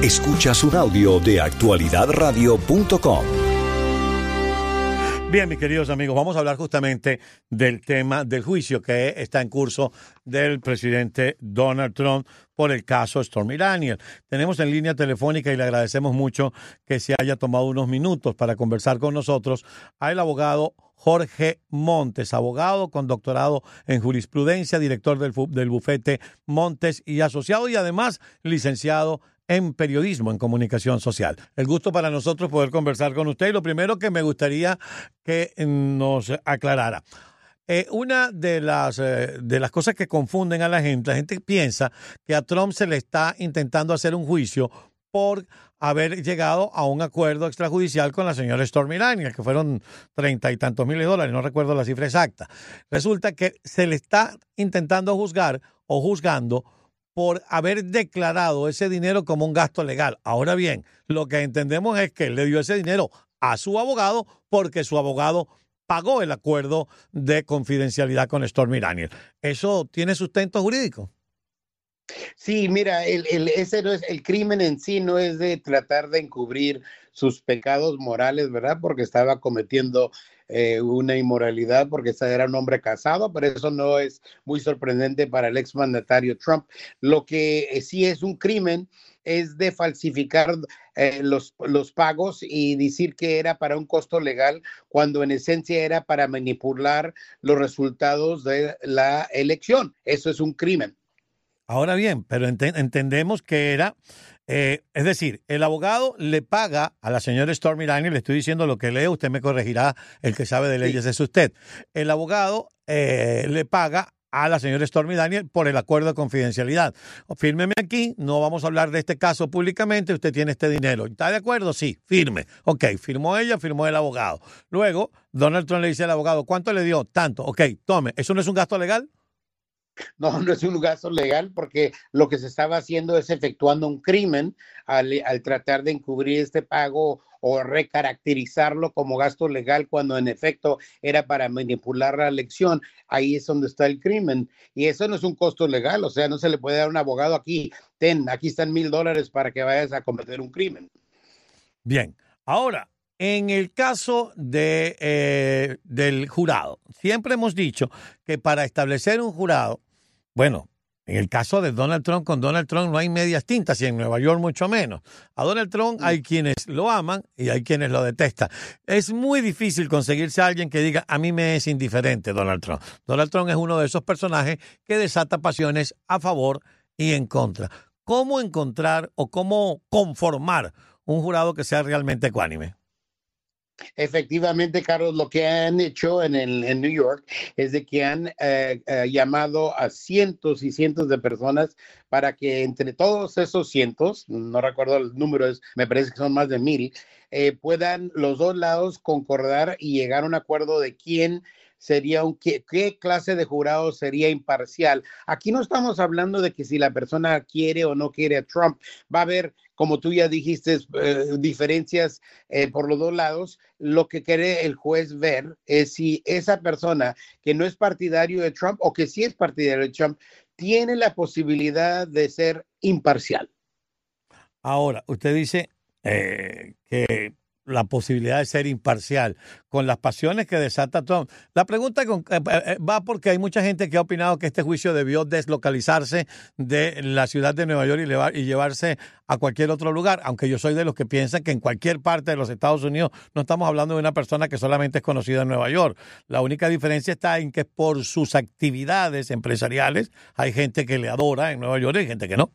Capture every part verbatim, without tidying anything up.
Escuchas un audio de actualidad radio punto com. Bien, mis queridos amigos, vamos a hablar justamente del tema del juicio que está en curso del presidente Donald Trump por el caso Stormy Daniels. Tenemos en línea telefónica y le agradecemos mucho que se haya tomado unos minutos para conversar con nosotros al abogado Jorge Montes, abogado con doctorado en jurisprudencia, director del, del bufete Montes y Asociado y además licenciado en periodismo, en comunicación social. El gusto para nosotros poder conversar con usted y lo primero que me gustaría que nos aclarara. Eh, una de las, eh, de las cosas que confunden a la gente, la gente piensa que a Trump se le está intentando hacer un juicio por haber llegado a un acuerdo extrajudicial con la señora Stormy Daniels, que fueron treinta y tantos miles de dólares, no recuerdo la cifra exacta. Resulta que se le está intentando juzgar o juzgando por haber declarado ese dinero como un gasto legal. Ahora bien, lo que entendemos es que él le dio ese dinero a su abogado porque su abogado pagó el acuerdo de confidencialidad con Stormy Daniels. ¿Eso tiene sustento jurídico? Sí, mira, el, el, ese no es, el crimen en sí no es de tratar de encubrir sus pecados morales, ¿verdad? Porque estaba cometiendo eh, una inmoralidad, porque era un hombre casado, pero eso no es muy sorprendente para el exmandatario Trump. Lo que eh, sí es un crimen es de falsificar eh, los, los pagos y decir que era para un costo legal, cuando en esencia era para manipular los resultados de la elección. Eso es un crimen. Ahora bien, pero ent entendemos que era, eh, es decir, el abogado le paga a la señora Stormy Daniels, le estoy diciendo lo que leo, usted me corregirá, el que sabe de leyes sí. Es usted. El abogado eh, le paga a la señora Stormy Daniels por el acuerdo de confidencialidad. Fírmeme aquí, no vamos a hablar de este caso públicamente, usted tiene este dinero. ¿Está de acuerdo? Sí, firme. Ok, firmó ella, firmó el abogado. Luego, Donald Trump le dice al abogado, ¿cuánto le dio? Tanto. Ok, tome. ¿Eso no es un gasto legal? No, no es un gasto legal porque lo que se estaba haciendo es efectuando un crimen al, al tratar de encubrir este pago o recaracterizarlo como gasto legal cuando en efecto era para manipular la elección. Ahí es donde está el crimen y eso no es un costo legal, o sea, no se le puede dar a un abogado aquí, ten, aquí están mil dólares para que vayas a cometer un crimen. Bien, ahora, en el caso de, eh, del jurado, siempre hemos dicho que para establecer un jurado, bueno, en el caso de Donald Trump, con Donald Trump no hay medias tintas y en Nueva York mucho menos. A Donald Trump hay quienes lo aman y hay quienes lo detestan. Es muy difícil conseguirse a alguien que diga, a mí me es indiferente Donald Trump. Donald Trump es uno de esos personajes que desata pasiones a favor y en contra. ¿Cómo encontrar o cómo conformar un jurado que sea realmente ecuánime? Efectivamente, Carlos, lo que han hecho en, el, en New York es de que han eh, eh, llamado a cientos y cientos de personas para que entre todos esos cientos, no recuerdo el número, es, me parece que son más de mil, eh, puedan los dos lados concordar y llegar a un acuerdo de quién sería un, qué, qué clase de jurado sería imparcial. Aquí no estamos hablando de que si la persona quiere o no quiere a Trump, va a haber, como tú ya dijiste, eh, diferencias eh, por los dos lados. Lo que quiere el juez ver es si esa persona que no es partidario de Trump o que sí es partidario de Trump tiene la posibilidad de ser imparcial. Ahora, usted dice eh, que la posibilidad de ser imparcial con las pasiones que desata Trump. La pregunta con, eh, eh, va porque hay mucha gente que ha opinado que este juicio debió deslocalizarse de la ciudad de Nueva York y, levar, y llevarse a cualquier otro lugar, aunque yo soy de los que piensan que en cualquier parte de los Estados Unidos no estamos hablando de una persona que solamente es conocida en Nueva York. La única diferencia está en que por sus actividades empresariales hay gente que le adora en Nueva York y hay gente que no.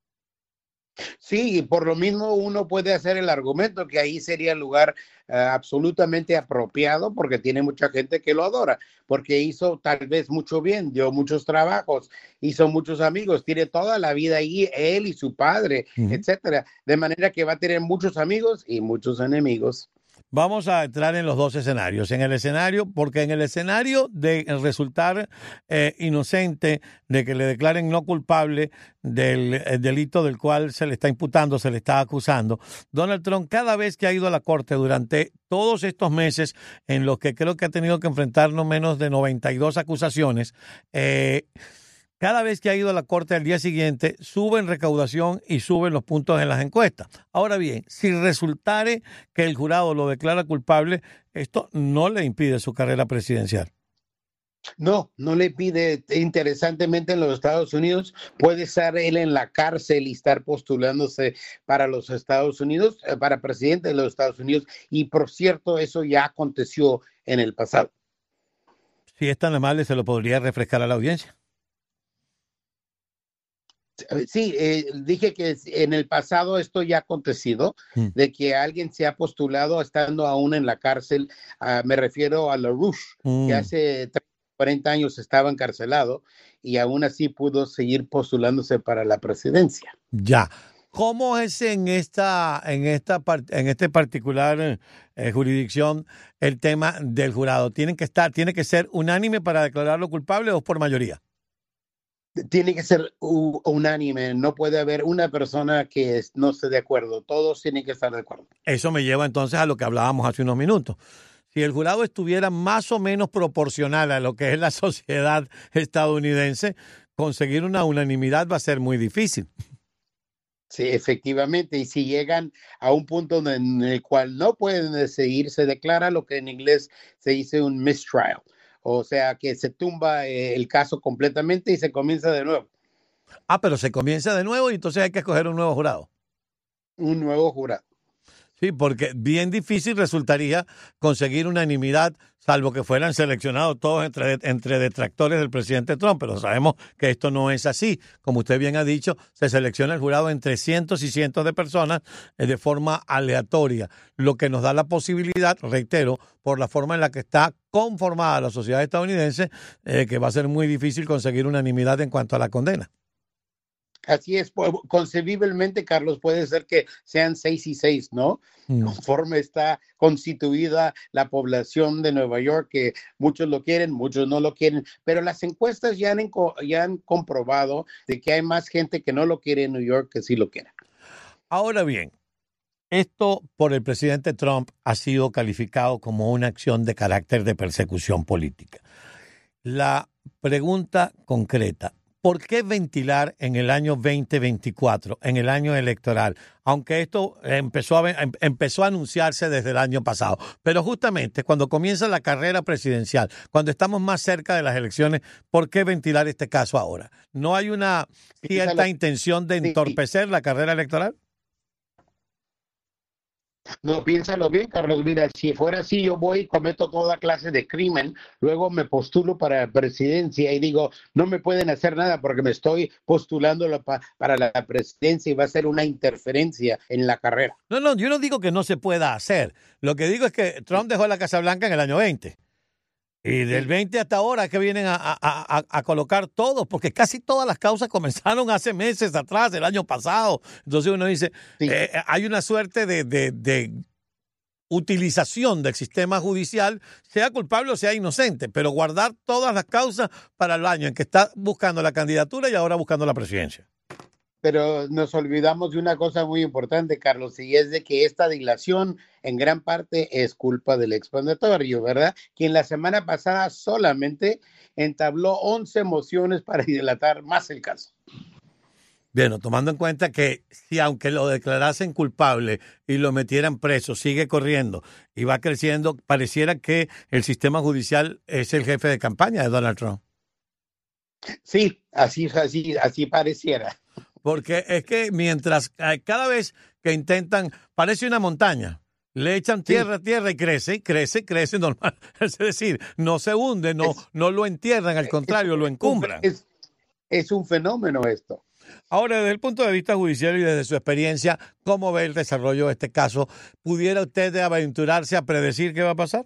Sí, y por lo mismo uno puede hacer el argumento que ahí sería el lugar uh, absolutamente apropiado porque tiene mucha gente que lo adora, porque hizo tal vez mucho bien, dio muchos trabajos, hizo muchos amigos, tiene toda la vida ahí, él y su padre, uh-huh. etcétera, de manera que va a tener muchos amigos y muchos enemigos. Vamos a entrar en los dos escenarios. En el escenario, porque en el escenario de resultar eh, inocente, de que le declaren no culpable del delito del cual se le está imputando, se le está acusando, Donald Trump cada vez que ha ido a la corte durante todos estos meses en los que creo que ha tenido que enfrentar no menos de noventa y dos acusaciones, eh, Cada vez que ha ido a la corte al día siguiente, suben recaudación y suben los puntos en las encuestas. Ahora bien, si resultare que el jurado lo declara culpable, esto no le impide su carrera presidencial. No, no le pide. Interesantemente, en los Estados Unidos puede estar él en la cárcel y estar postulándose para los Estados Unidos, eh, para presidente de los Estados Unidos. Y por cierto, eso ya aconteció en el pasado. Si es tan amable, se lo podría refrescar a la audiencia. Sí, eh, dije que en el pasado esto ya ha acontecido, mm. de que alguien se ha postulado estando aún en la cárcel. Uh, me refiero a LaRouche, mm. que hace cuarenta años estaba encarcelado y aún así pudo seguir postulándose para la presidencia. Ya. ¿Cómo es en esta, en esta, en este particular eh, jurisdicción el tema del jurado? ¿Tienen que estar, tiene que ser unánime para declararlo culpable o por mayoría? Tiene que ser uh, unánime, no puede haber una persona que no esté de acuerdo, todos tienen que estar de acuerdo. Eso me lleva entonces a lo que hablábamos hace unos minutos. Si el jurado estuviera más o menos proporcional a lo que es la sociedad estadounidense, conseguir una unanimidad va a ser muy difícil. Sí, efectivamente, y si llegan a un punto en el cual no pueden decidir, se declara lo que en inglés se dice un mistrial. O sea, que se tumba eh, el caso completamente y se comienza de nuevo. Ah, pero se comienza de nuevo y entonces hay que escoger un nuevo jurado. Un nuevo jurado. Sí, porque bien difícil resultaría conseguir unanimidad, salvo que fueran seleccionados todos entre, entre detractores del presidente Trump, pero sabemos que esto no es así. Como usted bien ha dicho, se selecciona el jurado entre cientos y cientos de personas eh, de forma aleatoria, lo que nos da la posibilidad, reitero, por la forma en la que está conformada la sociedad estadounidense, eh, que va a ser muy difícil conseguir unanimidad en cuanto a la condena. Así es, concebiblemente, Carlos, puede ser que sean seis y seis, ¿no? Mm. Conforme está constituida la población de Nueva York, que muchos lo quieren, muchos no lo quieren, pero las encuestas ya han, ya han comprobado de que hay más gente que no lo quiere en New York que sí lo quiere. Ahora bien, esto por el presidente Trump ha sido calificado como una acción de carácter de persecución política. La pregunta concreta: ¿por qué ventilar en el año veinte veinticuatro, en el año electoral? Aunque esto empezó a, empezó a anunciarse desde el año pasado. Pero justamente cuando comienza la carrera presidencial, cuando estamos más cerca de las elecciones, ¿por qué ventilar este caso ahora? ¿No hay una cierta intención de entorpecer la carrera electoral? No, piénsalo bien, Carlos. Mira, si fuera así, yo voy y cometo toda clase de crimen, luego me postulo para la presidencia y digo, no me pueden hacer nada porque me estoy postulando pa para la presidencia y va a ser una interferencia en la carrera. No, no, yo no digo que no se pueda hacer. Lo que digo es que Trump dejó la Casa Blanca en el año veinte. Y del veinte hasta ahora es que vienen a, a, a, a colocar todos, porque casi todas las causas comenzaron hace meses atrás, el año pasado. Entonces uno dice, sí. eh, hay una suerte de, de, de utilización del sistema judicial, sea culpable o sea inocente, pero guardar todas las causas para el año en que está buscando la candidatura y ahora buscando la presidencia. Pero nos olvidamos de una cosa muy importante, Carlos, y es de que esta dilación en gran parte es culpa del exmandatario, ¿verdad? Quien la semana pasada solamente entabló once mociones para dilatar más el caso. Bien, tomando en cuenta que si aunque lo declarasen culpable y lo metieran preso, sigue corriendo y va creciendo, pareciera que el sistema judicial es el jefe de campaña de Donald Trump. Sí, así, así, así pareciera. Porque es que mientras cada vez que intentan, parece una montaña, le echan tierra a sí. tierra y crece, crece, crece normal. Es decir, no se hunde, no, es, no lo entierran, al contrario, es, lo encumbran. Es, es un fenómeno esto. Ahora, desde el punto de vista judicial y desde su experiencia, ¿cómo ve el desarrollo de este caso? ¿Pudiera usted aventurarse a predecir qué va a pasar?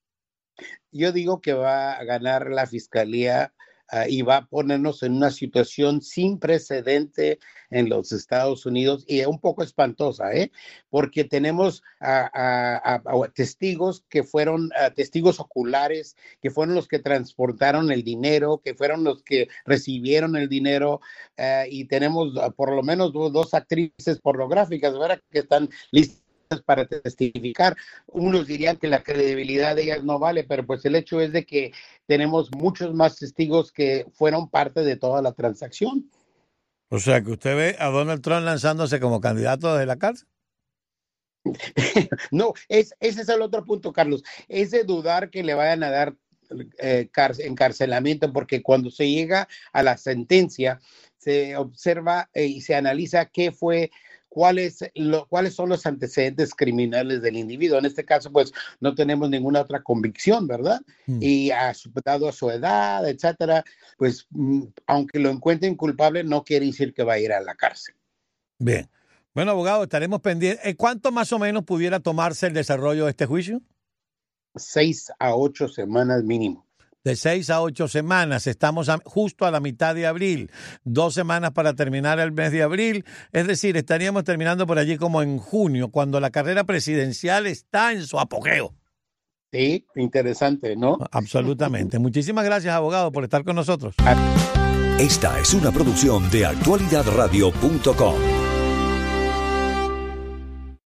Yo digo que va a ganar la fiscalía Uh, y va a ponernos en una situación sin precedente en los Estados Unidos y un poco espantosa, ¿eh? Porque tenemos a, a, a, a testigos que fueron uh, testigos oculares, que fueron los que transportaron el dinero, que fueron los que recibieron el dinero, uh, y tenemos uh, por lo menos dos, dos actrices pornográficas, ¿verdad? Que están listas para testificar. Unos dirían que la credibilidad de ellas no vale, pero pues el hecho es de que tenemos muchos más testigos que fueron parte de toda la transacción. O sea, que usted ve a Donald Trump lanzándose como candidato desde la cárcel. No, es, ese es el otro punto, Carlos. Es de dudar que le vayan a dar eh, encarcelamiento, porque cuando se llega a la sentencia, se observa eh, y se analiza qué fue, cuáles, lo, cuáles son los antecedentes criminales del individuo. En este caso, pues, no tenemos ninguna otra convicción, ¿verdad? Mm. Y a su, dado a su edad, etcétera, pues, mm, aunque lo encuentren culpable, no quiere decir que va a ir a la cárcel. Bien. Bueno, abogado, estaremos pendientes. ¿Cuánto más o menos pudiera tomarse el desarrollo de este juicio? Seis a ocho semanas mínimo. De seis a ocho semanas. Estamos a, justo a la mitad de abril. Dos semanas para terminar el mes de abril. Es decir, estaríamos terminando por allí como en junio, cuando la carrera presidencial está en su apogeo. Sí, interesante, ¿no? Absolutamente. Muchísimas gracias, abogado, por estar con nosotros. Esta es una producción de actualidad radio punto com.